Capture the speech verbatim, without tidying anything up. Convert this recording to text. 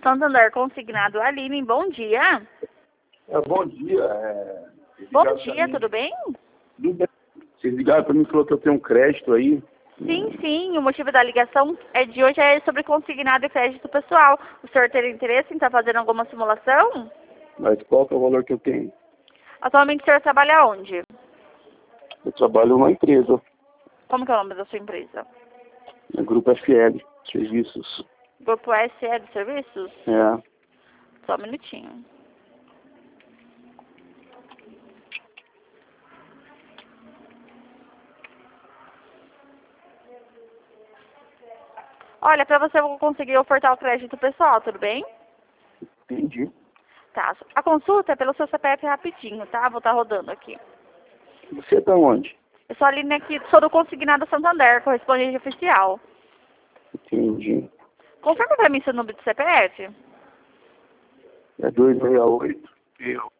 Santander Consignado, Aline, bom dia. É, bom dia. É... Bom dia, tudo bem? Tudo bem. Vocês ligaram para mim e falaram que eu tenho um crédito aí. Sim, sim, o motivo da ligação é de hoje é sobre consignado e crédito pessoal. O senhor teria interesse em estar fazendo alguma simulação? Mas qual que é o valor que eu tenho? Atualmente o senhor trabalha onde? Eu trabalho numa empresa, Como que é o nome da sua empresa? no Grupo F L, Serviços. Grupo S L Serviços? É. Só um minutinho. Olha, para você eu vou conseguir ofertar o crédito pessoal, tudo bem? Entendi. Tá. A consulta é pelo seu C P F rapidinho, tá? Vou estar rodando aqui. Você tá onde? Eu sou a Aline aqui, sou do Consignado Santander, correspondente oficial. Entendi. Confirma para mim seu número de C P F. É dois seis oito. Eu.